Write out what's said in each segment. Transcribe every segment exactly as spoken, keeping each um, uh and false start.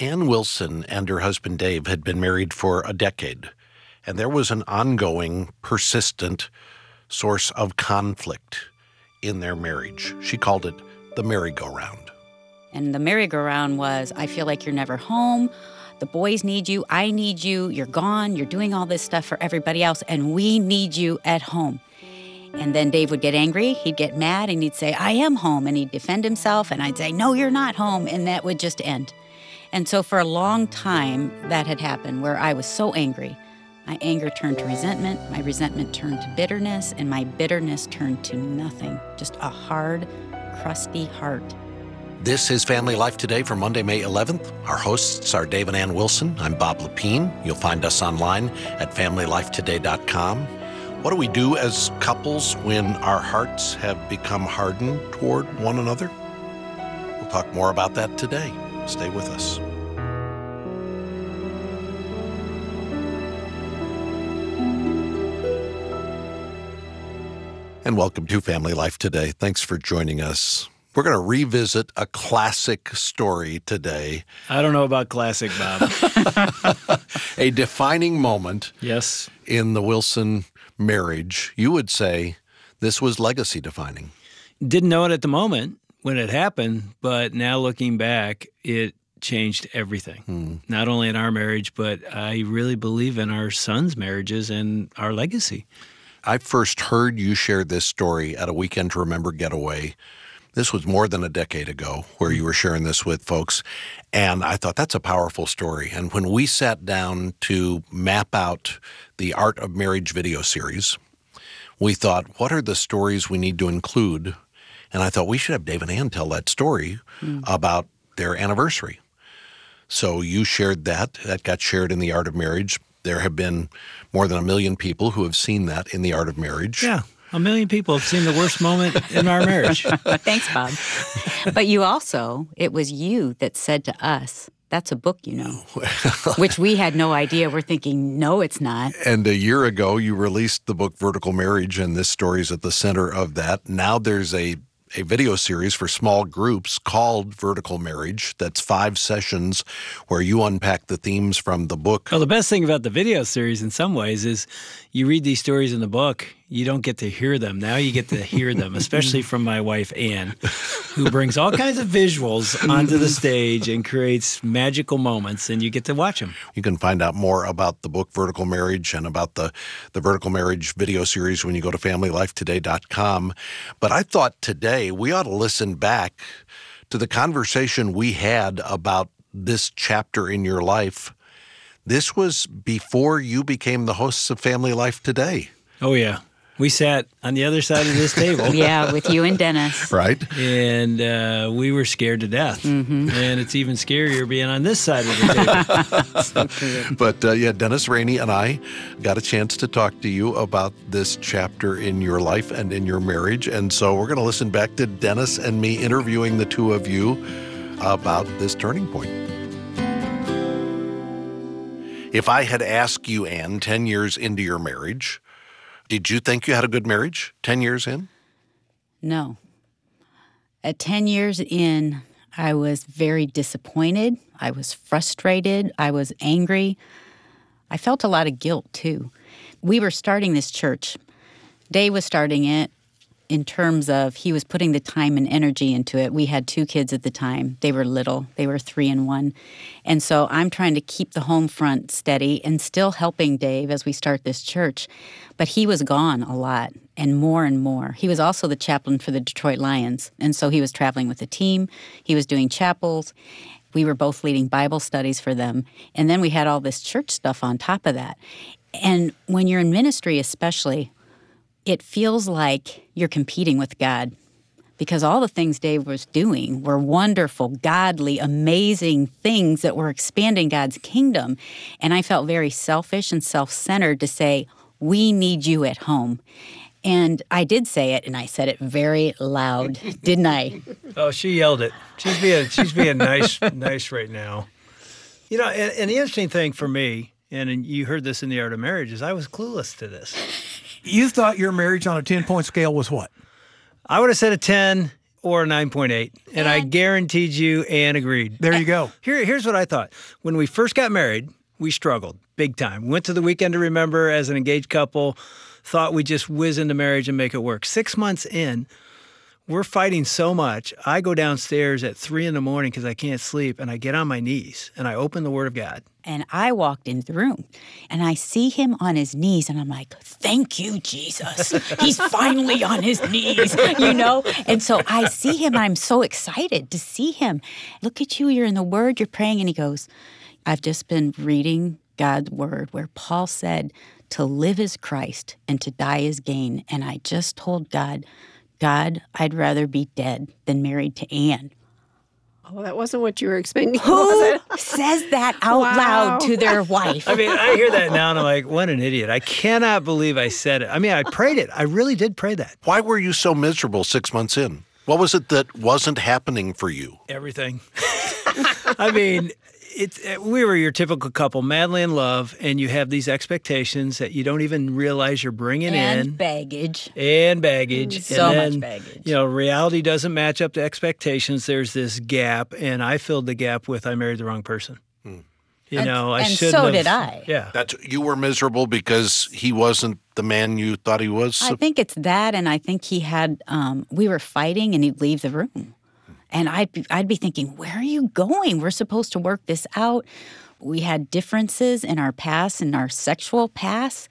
Ann Wilson and her husband Dave had been married for a decade, and there was an ongoing, persistent source of conflict in their marriage. She called it the merry-go-round. And the merry-go-round was, I feel like you're never home. The boys need you. I need you. You're gone. You're doing all this stuff for everybody else, and we need you at home. And then Dave would get angry. He'd get mad, and he'd say, I am home. And he'd defend himself, and I'd say, no, you're not home. And that would just end. And so for a long time, that had happened, where I was so angry. My anger turned to resentment. My resentment turned to bitterness, and my bitterness turned to nothing. Just a hard, crusty heart. This is Family Life Today for Monday, May eleventh. Our hosts are Dave and Ann Wilson. I'm Bob Lepine. You'll find us online at family life today dot com. What do we do as couples when our hearts have become hardened toward one another? We'll talk more about that today. Stay with us. And welcome to Family Life Today. Thanks for joining us. We're going to revisit a classic story today. I don't know about classic, Bob. A defining moment. Yes. In the Wilson marriage. You would say this was legacy defining. Didn't know it at the moment when it happened, but now looking back, it changed everything. Hmm. Not only in our marriage, but I really believe in our sons' marriages and our legacy. I first heard you share this story at a Weekend to Remember getaway. This was more than a decade ago where you were sharing this with folks, and I thought that's a powerful story. And when we sat down to map out the Art of Marriage video series, we thought, what are the stories we need to include? And I thought we should have Dave and Ann tell that story mm. about their anniversary. So you shared that. That got shared in the Art of Marriage. There have been more than a million people who have seen that in the Art of Marriage. Yeah. A million people have seen the worst moment in our marriage. Thanks, Bob. But you also, it was you that said to us, that's a book, you know, which we had no idea. We're thinking, no, it's not. And a year ago, you released the book Vertical Marriage, and this story is at the center of that. Now there's a a video series for small groups called Vertical Marriage. That's five sessions where you unpack the themes from the book. Well, the best thing about the video series in some ways is you read these stories in the book, you don't get to hear them. Now you get to hear them, especially from my wife, Ann, who brings all kinds of visuals onto the stage and creates magical moments, and you get to watch them. You can find out more about the book Vertical Marriage and about the, the Vertical Marriage video series when you go to family life today dot com. But I thought today we ought to listen back to the conversation we had about this chapter in your life. This was before you became the hosts of Family Life Today. Oh, yeah. We sat on the other side of this table. Yeah, with you and Dennis. Right. And uh, we were scared to death. Mm-hmm. And it's even scarier being on this side of the table. So true. But uh, yeah, Dennis Rainey and I got a chance to talk to you about this chapter in your life and in your marriage. And so we're going to listen back to Dennis and me interviewing the two of you about this turning point. If I had asked you, Ann, ten years into your marriage, did you think you had a good marriage ten years in? No. At ten years in, I was very disappointed. I was frustrated. I was angry. I felt a lot of guilt, too. We were starting this church. Dave was starting it in terms of he was putting the time and energy into it. We had two kids at the time. They were little. They were three and one. And so I'm trying to keep the home front steady and still helping Dave as we start this church. But he was gone a lot and more and more. He was also the chaplain for the Detroit Lions. And so he was traveling with the team. He was doing chapels. We were both leading Bible studies for them. And then we had all this church stuff on top of that. And when you're in ministry especially, it feels like you're competing with God because all the things Dave was doing were wonderful, godly, amazing things that were expanding God's kingdom. And I felt very selfish and self-centered to say, we need you at home. And I did say it, and I said it very loud, didn't I? Oh, she yelled it. She's being she's being nice nice right now. You know, and, and the interesting thing for me, and you heard this in the Art of Marriage, is I was clueless to this. You thought your marriage on a ten-point scale was what? I would have said a ten or a nine point eight. And I guaranteed you Ann agreed. There you go. Here, here's what I thought. When we first got married, we struggled big time. Went to the Weekend to Remember as an engaged couple, thought we'd just whiz into marriage and make it work. Six months in, we're fighting so much. I go downstairs at three in the morning because I can't sleep, and I get on my knees, and I open the Word of God. And I walked into the room and I see him on his knees and I'm like, thank you, Jesus. He's finally on his knees, you know? And so I see him. I'm so excited to see him. Look at you. You're in the Word. You're praying. And he goes, I've just been reading God's Word where Paul said to live is Christ and to die is gain. And I just told God, God, I'd rather be dead than married to Ann. Oh, that wasn't what you were expecting. Who says that out Wow. loud to their wife? I mean, I hear that now, and I'm like, what an idiot. I cannot believe I said it. I mean, I prayed it. I really did pray that. Why were you so miserable six months in? What was it that wasn't happening for you? Everything. I mean, it's we were your typical couple, madly in love, and you have these expectations that you don't even realize you're bringing and in. baggage. And baggage. So and much then, baggage. You know, reality doesn't match up to expectations. There's this gap, and I filled the gap with I married the wrong person. Hmm. You And- know, I and should so have. did I. Yeah. That you were miserable because he wasn't the man you thought he was? I think it's that, and I think he had, um, we were fighting, and he'd leave the room. And I'd be, I'd be thinking, where are you going? We're supposed to work this out. We had differences in our past, in our sexual past.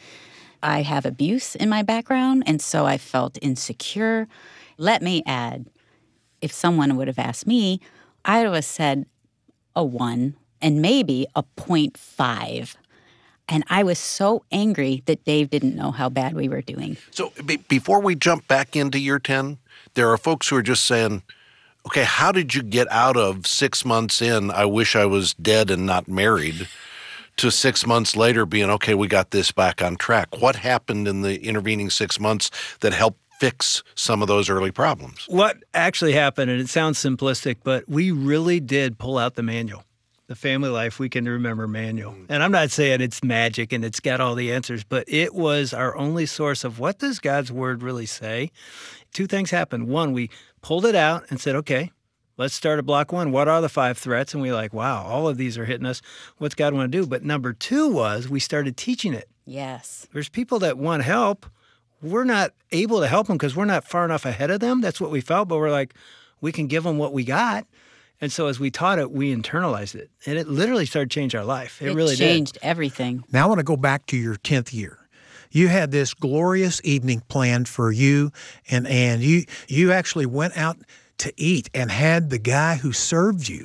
I have abuse in my background, and so I felt insecure. Let me add, if someone would have asked me, I would have said a one and maybe a point five. And I was so angry that Dave didn't know how bad we were doing. So be- before we jump back into year ten, there are folks who are just saying, okay, how did you get out of six months in, I wish I was dead and not married, to six months later being, okay, we got this back on track? What happened in the intervening six months that helped fix some of those early problems? What actually happened, and it sounds simplistic, but we really did pull out the manual, the Family Life Weekend to Remember manual. And I'm not saying it's magic and it's got all the answers, but it was our only source of what does God's Word really say? Two things happened. One, we pulled it out and said, okay, let's start at block one. What are the five threats? And we were like, wow, all of these are hitting us. What's God want to do? But number two was we started teaching it. Yes. There's people that want help. We're not able to help them because we're not far enough ahead of them. That's what we felt. But we're like, we can give them what we got. And so as we taught it, we internalized it. And it literally started to change our life. It, It really changed did. everything. Now I want to go back to your tenth year. You had this glorious evening planned for you and Ann. You, you actually went out to eat and had the guy who served you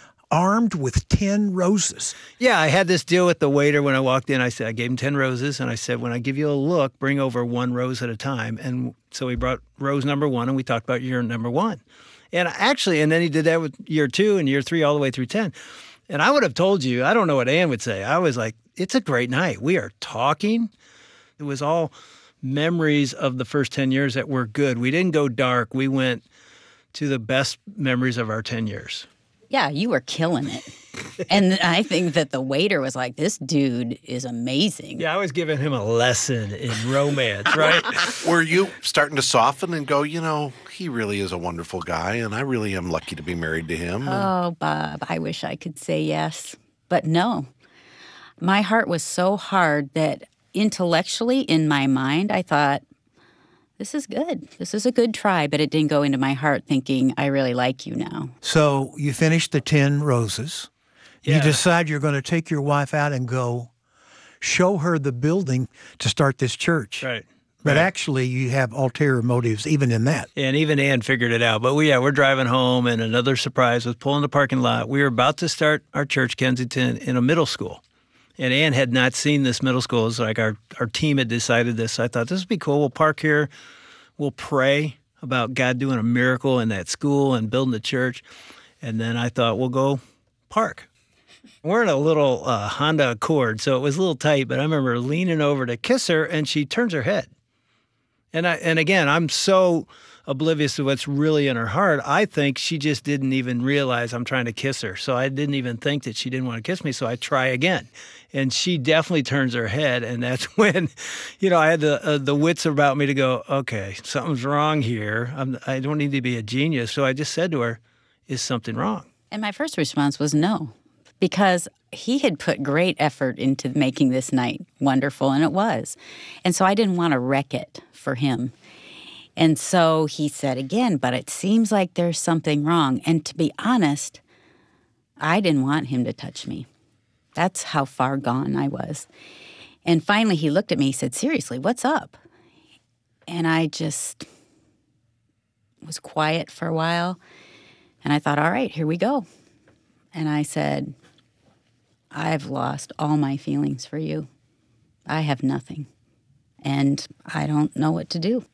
armed with ten roses. Yeah, I had this deal with the waiter when I walked in. I said, I gave him ten roses. And I said, when I give you a look, bring over one rose at a time. And so he brought rose number one, and we talked about year number one. And actually, and then he did that with year two and year three all the way through ten. And I would have told you, I don't know what Ann would say. I was like, it's a great night. We are talking. It was all memories of the first ten years that were good. We didn't go dark. We went to the best memories of our ten years. Yeah, you were killing it. And I think that the waiter was like, this dude is amazing. Yeah, I was giving him a lesson in romance, right? Were you starting to soften and go, you know, he really is a wonderful guy, and I really am lucky to be married to him? Oh, Bob, I wish I could say yes. But no. My heart was so hard that intellectually, in my mind, I thought, this is good. This is a good try, but it didn't go into my heart thinking, I really like you now. So you finished the ten roses. Yeah. You decide you're going to take your wife out and go show her the building to start this church. Right. But right. actually, you have ulterior motives even in that. And even Ann figured it out. But we, yeah, we're driving home, and another surprise was pulling the parking lot. We were about to start our church, Kensington, in a middle school. And Ann had not seen this middle school. It's like our, our team had decided this. So I thought, this would be cool. We'll park here. We'll pray about God doing a miracle in that school and building the church. And then I thought, we'll go park. We're in a little uh, Honda Accord, so it was a little tight. But I remember leaning over to kiss her, and she turns her head. And I, and again, I'm so oblivious to what's really in her heart. I think she just didn't even realize I'm trying to kiss her. So I didn't even think that she didn't want to kiss me. So I try again. And she definitely turns her head. And that's when, you know, I had the uh, the wits about me to go, okay, something's wrong here. I'm, I don't need to be a genius. So I just said to her, is something wrong? And my first response was no, because he had put great effort into making this night wonderful, and it was. And so I didn't want to wreck it for him. And so he said again, but it seems like there's something wrong. And to be honest, I didn't want him to touch me. That's how far gone I was. And finally he looked at me, he said, seriously, what's up? And I just was quiet for a while. And I thought, all right, here we go. And I said, I've lost all my feelings for you. I have nothing. And I don't know what to do.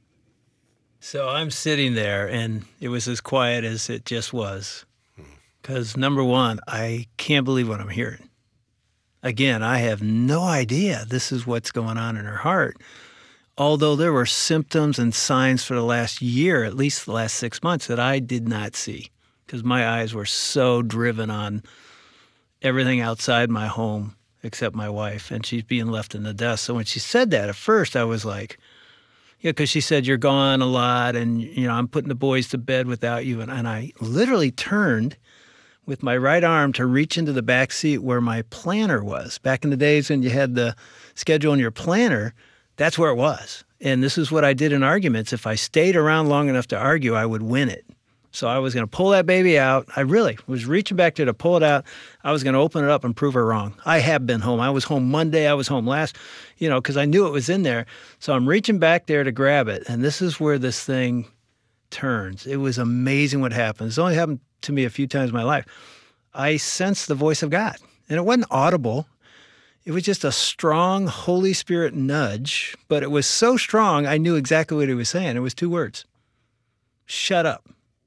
So I'm sitting there, and it was as quiet as it just was. Because, number one, I can't believe what I'm hearing. Again, I have no idea this is what's going on in her heart. Although there were symptoms and signs for the last year, at least the last six months, that I did not see. Because my eyes were so driven on everything outside my home except my wife, and she's being left in the dust. So when she said that, at first I was like, yeah, because she said, you're gone a lot, and, you know, I'm putting the boys to bed without you. And, and I literally turned with my right arm to reach into the back seat where my planner was. Back in the days when you had the schedule in your planner, that's where it was. And this is what I did in arguments. If I stayed around long enough to argue, I would win it. So I was going to pull that baby out. I really was reaching back there to pull it out. I was going to open it up and prove her wrong. I have been home. I was home Monday. I was home last, you know, because I knew it was in there. So I'm reaching back there to grab it. And this is where this thing turns. It was amazing what happened. It's only happened to me a few times in my life. I sensed the voice of God. And it wasn't audible. It was just a strong Holy Spirit nudge. But it was so strong, I knew exactly what he was saying. It was two words. Shut up.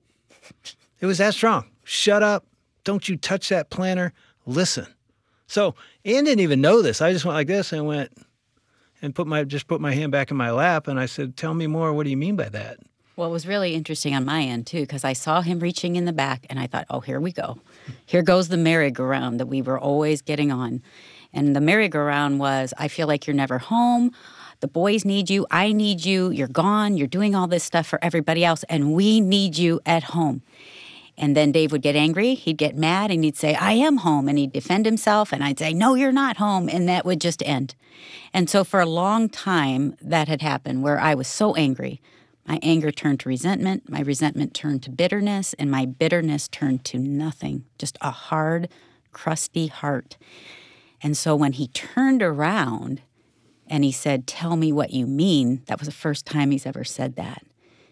It was that strong. Shut up. Don't you touch that planner. Listen. So Ann didn't even know this. I just went like this and went and put my just put my hand back in my lap. And I said, tell me more. What do you mean by that? Well, it was really interesting on my end, too, because I saw him reaching in the back, and I thought, oh, here we go. Here goes the merry-go-round that we were always getting on. And the merry-go-round was, I feel like you're never home. The boys need you. I need you. You're gone. You're doing all this stuff for everybody else, and we need you at home. And then Dave would get angry, he'd get mad, and he'd say, I am home, and he'd defend himself, and I'd say, no, you're not home, and that would just end. And so for a long time, that had happened, where I was so angry. My anger turned to resentment, my resentment turned to bitterness, and my bitterness turned to nothing, just a hard, crusty heart. And so when he turned around and he said, tell me what you mean, that was the first time he's ever said that.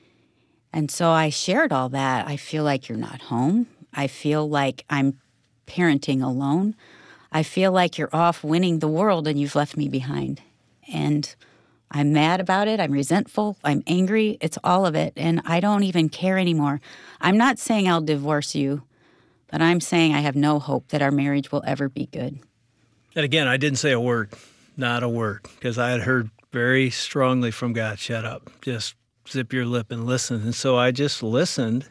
And so I shared all that. I feel like you're not home. I feel like I'm parenting alone. I feel like you're off winning the world and you've left me behind. And I'm mad about it. I'm resentful. I'm angry. It's all of it. And I don't even care anymore. I'm not saying I'll divorce you, but I'm saying I have no hope that our marriage will ever be good. And again, I didn't say a word, not a word, because I had heard very strongly from God, shut up, just zip your lip and listen. And so I just listened.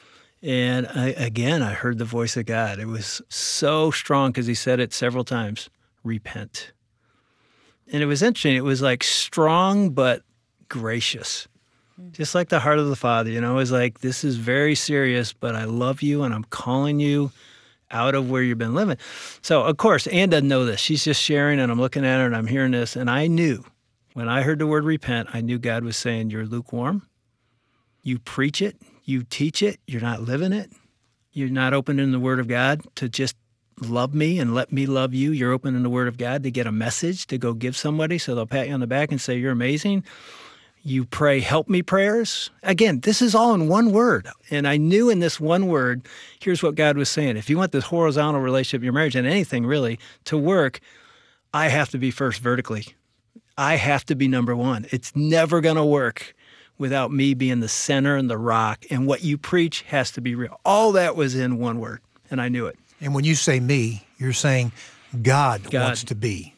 And I, again, I heard the voice of God. It was so strong because he said it several times, repent. And it was interesting. It was like strong but gracious, just like the heart of the Father. You know, it was like, this is very serious, but I love you and I'm calling you out of where you've been living. So, of course, Ann doesn't know this. She's just sharing, and I'm looking at her and I'm hearing this. And I knew, when I heard the word repent, I knew God was saying, you're lukewarm. You preach it. You teach it. You're not living it. You're not opening the word of God to just love me and let me love you. You're opening the word of God to get a message to go give somebody so they'll pat you on the back and say, you're amazing. You pray, help me prayers. Again, this is all in one word. And I knew in this one word, here's what God was saying. If you want this horizontal relationship in your marriage and anything really to work, I have to be first vertically. I have to be number one. It's never going to work without me being the center and the rock. And what you preach has to be real. All that was in one word, and I knew it. And when you say me, you're saying God, God. wants to be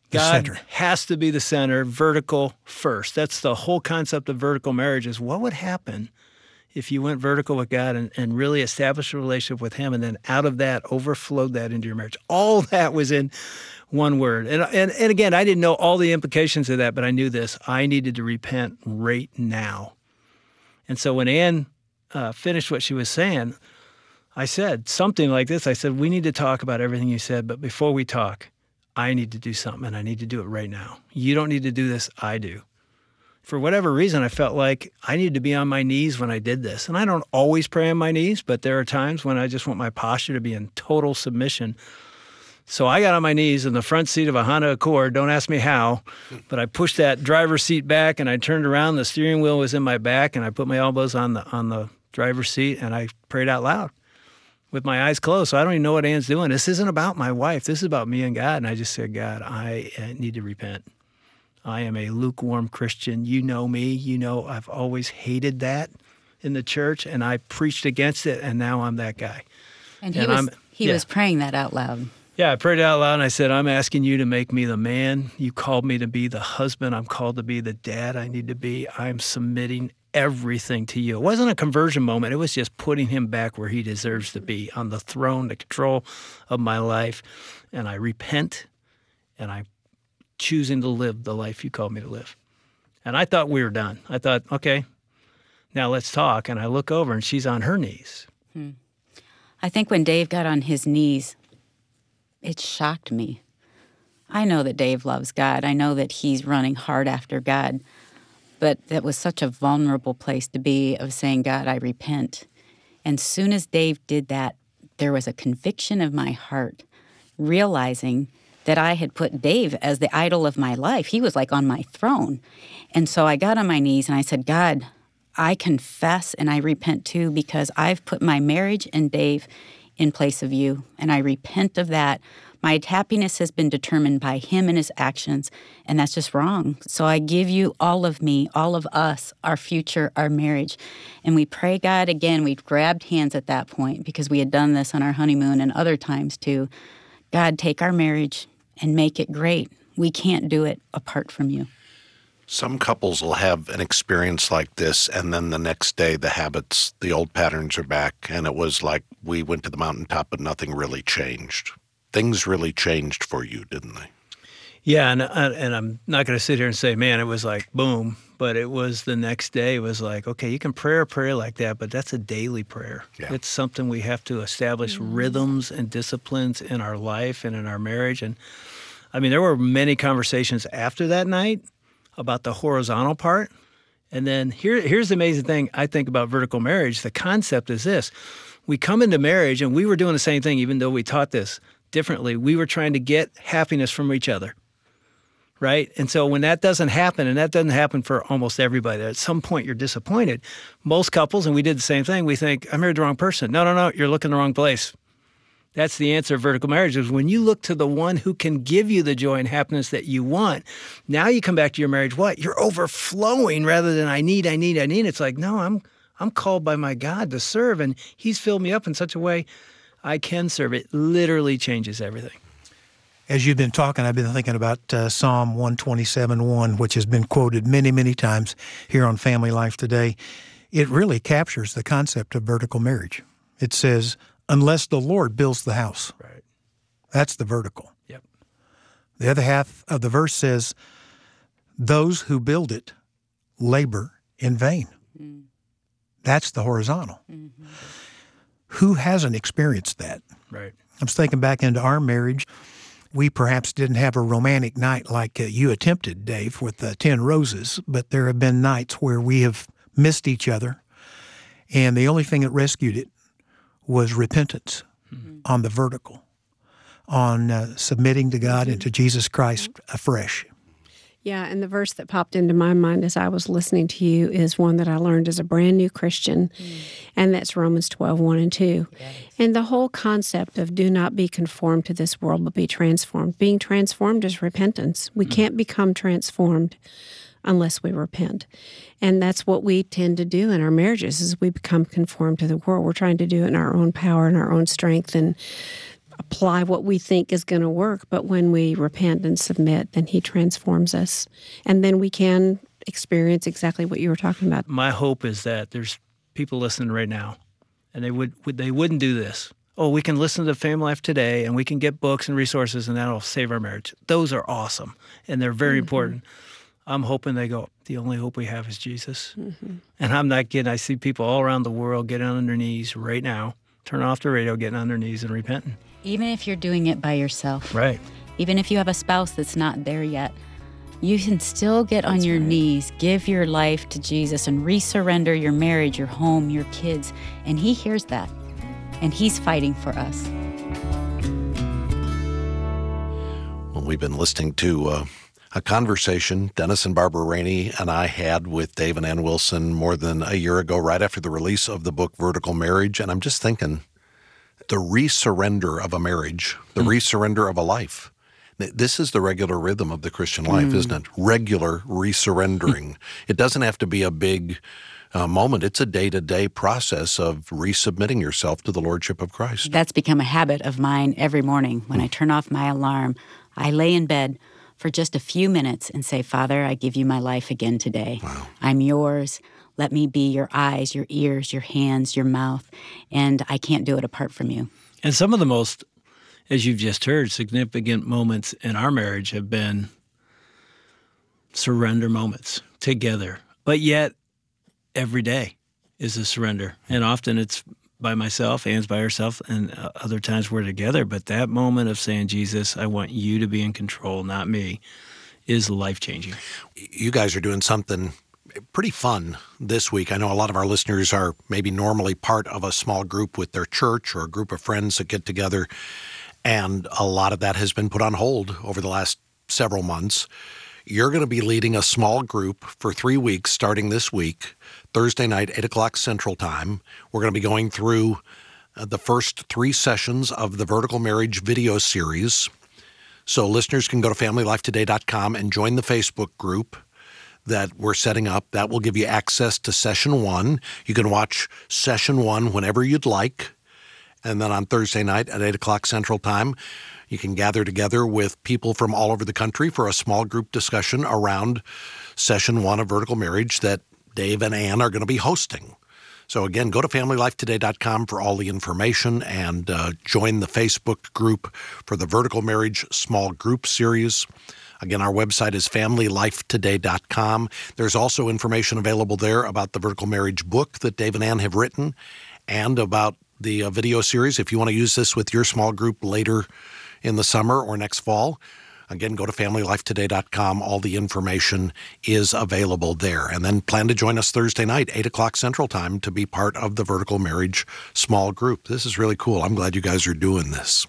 The God center. has to be the center, vertical first. That's the whole concept of vertical marriage is what would happen if you went vertical with God and, and really established a relationship with him, and then out of that overflowed that into your marriage. All that was in one word. And, and, and again, I didn't know all the implications of that, but I knew this. I needed to repent right now. And so when Ann uh, finished what she was saying, I said something like this. I said, we need to talk about everything you said, but before we talk, I need to do something, and I need to do it right now. You don't need to do this, I do. For whatever reason, I felt like I needed to be on my knees when I did this. And I don't always pray on my knees, but there are times when I just want my posture to be in total submission. So I got on my knees in the front seat of a Honda Accord. Don't ask me how, but I pushed that driver's seat back, and I turned around. The steering wheel was in my back, and I put my elbows on the on the driver's seat, and I prayed out loud with my eyes closed. So I don't even know what Ann's doing. This isn't about my wife. This is about me and God. And I just said, God, I need to repent. I am a lukewarm Christian. You know me. You know I've always hated that in the church, and I preached against it, and now I'm that guy. And he And was I'm- he yeah. was praying that out loud. Yeah, I prayed out loud, and I said, I'm asking you to make me the man. You called me to be the husband. I'm called to be the dad I need to be. I'm submitting everything to you. It wasn't a conversion moment. It was just putting him back where he deserves to be, on the throne, the control of my life. And I repent, and I'm choosing to live the life you called me to live. And I thought we were done. I thought, okay, now let's talk. And I look over, and she's on her knees. I think when Dave got on his knees, it shocked me. I know that Dave loves God. I know that he's running hard after God. But that was such a vulnerable place to be, of saying, God, I repent. And soon as Dave did that, there was a conviction of my heart, realizing that I had put Dave as the idol of my life. He was like on my throne. And so I got on my knees and I said, God, I confess and I repent too, because I've put my marriage and Dave in place of you, and I repent of that. My happiness has been determined by him and his actions, and that's just wrong. So I give you all of me, all of us, our future, our marriage. And we pray, God, again, we grabbed hands at that point, because we had done this on our honeymoon and other times too. God, take our marriage and make it great. We can't do it apart from you. Some couples will have an experience like this, and then the next day the habits, the old patterns are back, and it was like we went to the mountaintop, but nothing really changed. Things really changed for you, didn't they? Yeah, and and I'm not going to sit here and say, man, it was like boom, but it was the next day. It was like, okay, you can pray a prayer like that, but that's a daily prayer. Yeah. It's something we have to establish rhythms and disciplines in our life and in our marriage. And I mean, there were many conversations after that night about the horizontal part. And then here, here's the amazing thing I think about vertical marriage. The concept is this. We come into marriage, and we were doing the same thing, even though we taught this differently. We were trying to get happiness from each other, right? And so when that doesn't happen, and that doesn't happen for almost everybody, at some point you're disappointed. Most couples, and we did the same thing, we think, I married the wrong person. No, no, no, you're looking in the wrong place. That's the answer of vertical marriage, is when you look to the one who can give you the joy and happiness that you want. Now you come back to your marriage, what? You're overflowing rather than I need, I need, I need. It's like, no, I'm I'm called by my God to serve, and he's filled me up in such a way I can serve. It literally changes everything. As you've been talking, I've been thinking about uh, Psalm one twenty-seven one, which has been quoted many, many times here on Family Life Today. It really captures the concept of vertical marriage. It says, unless the Lord builds the house. Right. That's the vertical. Yep. The other half of the verse says, those who build it labor in vain. Mm. That's the horizontal. Mm-hmm. Who hasn't experienced that? Right. I was thinking back into our marriage. We perhaps didn't have a romantic night like uh, you attempted, Dave, with uh, ten roses, but there have been nights where we have missed each other, and the only thing that rescued it was repentance mm-hmm. on the vertical, on uh, submitting to God mm-hmm. and to Jesus Christ afresh. Yeah, and the verse that popped into my mind as I was listening to you is one that I learned as a brand new Christian, mm. and that's Romans twelve, one and two. Yes. And the whole concept of do not be conformed to this world, but be transformed. Being transformed is repentance. We mm. can't become transformed unless we repent. And that's what we tend to do in our marriages, is we become conformed to the world. We're trying to do it in our own power and our own strength. And apply what we think is going to work. But when we repent and submit, then He transforms us. And then we can experience exactly what you were talking about. My hope is that there's people listening right now, and they would, would they wouldn't do this. Oh, we can listen to Family Life Today, and we can get books and resources, and that'll save our marriage. Those are awesome, and they're very mm-hmm. important. I'm hoping they go, the only hope we have is Jesus. Mm-hmm. And I'm not kidding. I see people all around the world getting on their knees right now, turning off the radio, getting on their knees and repenting. Even if you're doing it by yourself. Right. Even if you have a spouse that's not there yet, you can still get on that's your right. knees, give your life to Jesus, and resurrender your marriage, your home, your kids. And He hears that. And He's fighting for us. Well, we've been listening to uh, a conversation Dennis and Barbara Rainey and I had with Dave and Ann Wilson more than a year ago, right after the release of the book Vertical Marriage. And I'm just thinking, the resurrender of a marriage, the mm. resurrender of a life. This is the regular rhythm of the Christian life, mm. isn't it? Regular resurrendering. It doesn't have to be a big uh, moment. It's a day-to-day process of resubmitting yourself to the Lordship of Christ. That's become a habit of mine every morning. When mm. I turn off my alarm, I lay in bed for just a few minutes and say, Father, I give you my life again today. Wow. I'm yours. Let me be your eyes, your ears, your hands, your mouth, and I can't do it apart from you. And some of the most, as you've just heard, significant moments in our marriage have been surrender moments together. But yet, every day is a surrender. And often it's by myself, Ann's by herself, and other times we're together. But that moment of saying, Jesus, I want you to be in control, not me, is life-changing. You guys are doing something pretty fun this week. I know a lot of our listeners are maybe normally part of a small group with their church or a group of friends that get together, and a lot of that has been put on hold over the last several months. You're going to be leading a small group for three weeks starting this week, Thursday night, eight o'clock Central Time. We're going to be going through uh, the first three sessions of the Vertical Marriage video series. So listeners can go to family life today dot com and join the Facebook group that we're setting up. That will give you access to session one. You can watch session one whenever you'd like. And then on Thursday night at eight o'clock Central Time, you can gather together with people from all over the country for a small group discussion around session one of Vertical Marriage that Dave and Ann are going to be hosting. So again, go to family life today dot com for all the information and uh, join the Facebook group for the Vertical Marriage Small Group Series. Again, our website is family life today dot com. There's also information available there about the Vertical Marriage book that Dave and Ann have written and about the uh, video series. If you want to use this with your small group later in the summer or next fall, again, go to family life today dot com. All the information is available there. And then plan to join us Thursday night, eight o'clock Central Time, to be part of the Vertical Marriage small group. This is really cool. I'm glad you guys are doing this.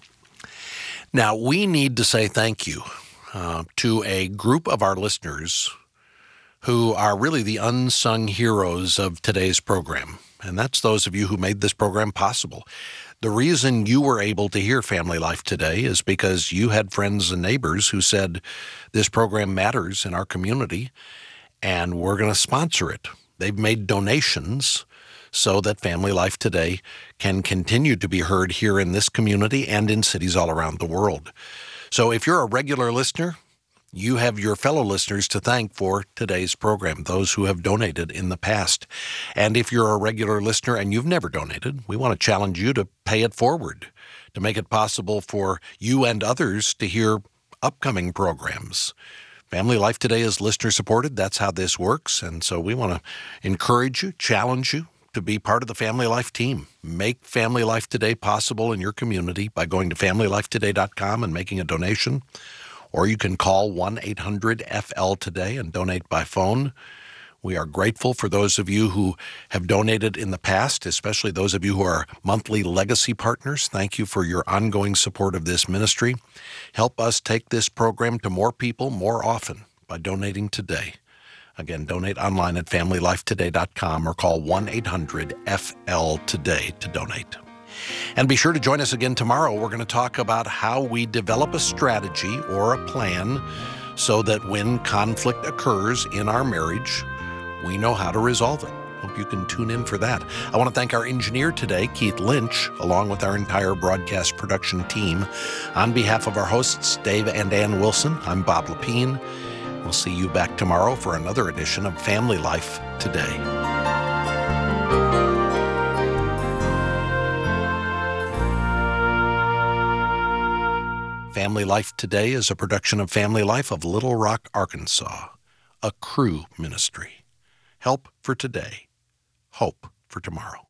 Now, we need to say thank you uh, to a group of our listeners who are really the unsung heroes of today's program. And that's those of you who made this program possible. The reason you were able to hear Family Life Today is because you had friends and neighbors who said, this program matters in our community, and we're going to sponsor it. They've made donations so that Family Life Today can continue to be heard here in this community and in cities all around the world. So if you're a regular listener, you have your fellow listeners to thank for today's program, those who have donated in the past. And if you're a regular listener and you've never donated, we want to challenge you to pay it forward, to make it possible for you and others to hear upcoming programs. Family Life Today is listener-supported. That's how this works. And so we want to encourage you, challenge you to be part of the Family Life team. Make Family Life Today possible in your community by going to family life today dot com and making a donation. Or you can call one eight hundred F L today and donate by phone. We are grateful for those of you who have donated in the past, especially those of you who are monthly legacy partners. Thank you for your ongoing support of this ministry. Help us take this program to more people more often by donating today. Again, donate online at family life today dot com or call one eight hundred F L today to donate. And be sure to join us again tomorrow. We're going to talk about how we develop a strategy or a plan so that when conflict occurs in our marriage, we know how to resolve it. Hope you can tune in for that. I want to thank our engineer today, Keith Lynch, along with our entire broadcast production team. On behalf of our hosts, Dave and Ann Wilson, I'm Bob Lepine. We'll see you back tomorrow for another edition of Family Life Today. Family Life Today is a production of Family Life of Little Rock, Arkansas, a Cru ministry. Help for today, hope for tomorrow.